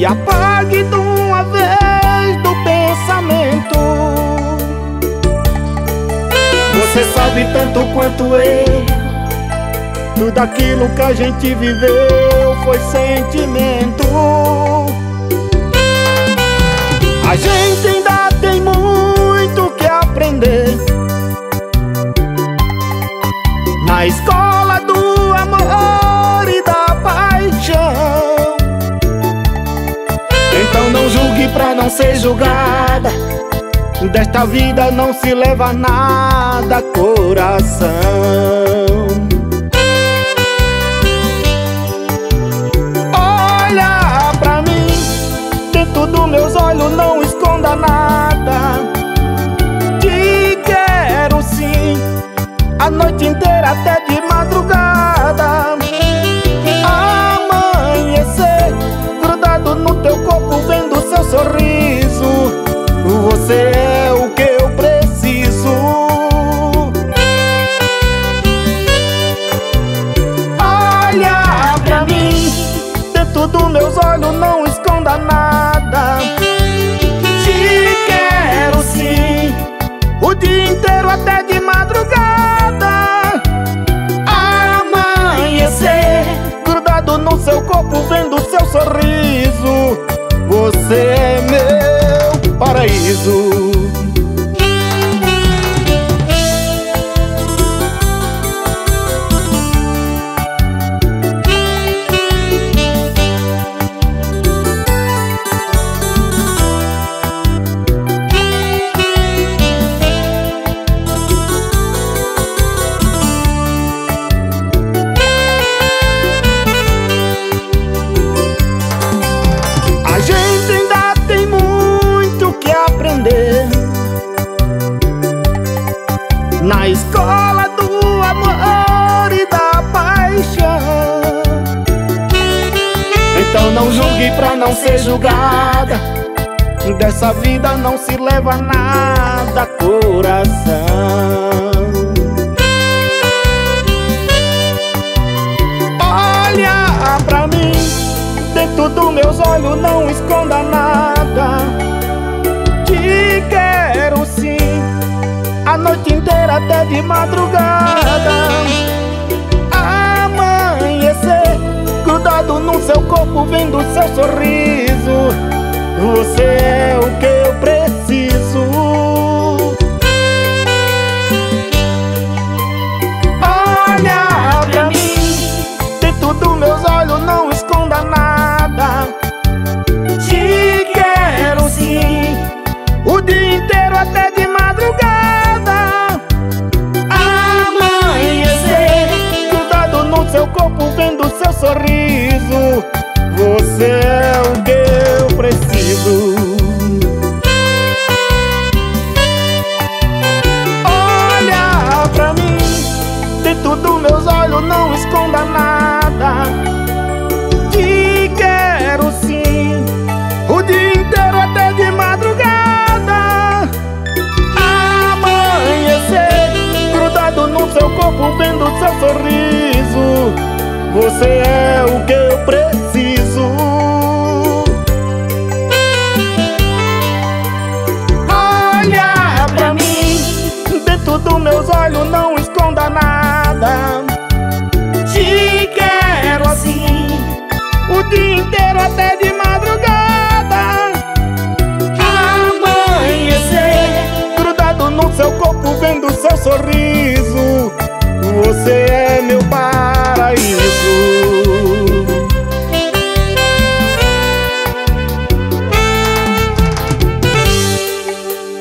me apague de uma vez do pensamento. Você sabe tanto quanto eu, tudo aquilo que a gente viveu foi sentimento. A gente ainda tem muito que aprender na escola do amor e da paixão. Então não julgue pra não ser julgada, desta vida não se leva nada, coração. Olha pra mim, dentro dos meus olhos não esconda nada. Te quero sim, a noite inteira até de madrugada. Amanhecer, grudado no teu corpo, vendo seu sorriso. Você é o que eu preciso. Olha pra mim, dentro dos meus olhos não esconda nada. Te quero sim, o dia inteiro até de madrugada. Amanhecer, grudado no seu corpo, vendo seu sorriso. Você é meu paraíso. A gente ainda tem muito que aprender na escola do amor e da paixão. Então não julgue pra não ser julgada, dessa vida não se leva nada, coração. Olha pra mim, dentro dos meus olhos não esconda nada. Te quero sim, a noite inteira até de madrugada. Amanhecer, grudado no seu corpo, vendo seu sorriso. Você é o que eu preciso. Olha pra mim, dentro dos meus olhos não esconda nada. Te quero sim, o dia inteiro até de madrugada. Amanhecer, grudado no seu corpo, vendo seu sorriso. Você é o que eu preciso. Olha pra mim, dentro dos meus olhos não esconda nada. Te quero sim, o dia inteiro até de madrugada. Amanhecer, grudado no seu corpo, vendo seu sorriso. Você é o que eu preciso. Olha pra mim, dentro dos meus olhos não esconda nada. Te quero assim, o dia inteiro até de madrugada. Amanhecer, grudado no seu corpo, vendo seu sorriso.